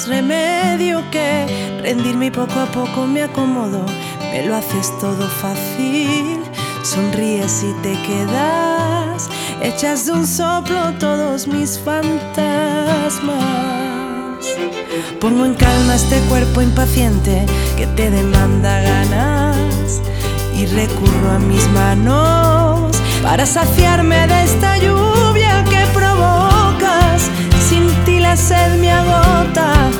remedio que rendirme y poco a poco me acomodo. Me lo haces todo fácil, sonríes y te quedas, echas de un soplo todos mis fantasmas. Pongo en calma este cuerpo impaciente que te demanda ganas y recurro a mis manos para saciarme de esta lluvia que provocas. Sin ti la sed me agota.